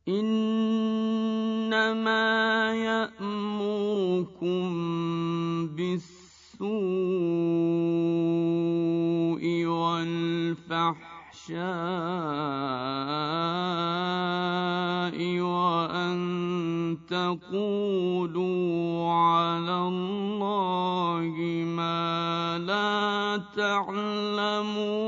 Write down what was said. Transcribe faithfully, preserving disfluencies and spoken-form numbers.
إِنَّمَا يَأْمُرُكُم بِالسُّوءِ وَالْفَحْشَاءِ وَأَن تَقُولُوا عَلَى اللَّهِ مَا لَا تَعْلَمُونَ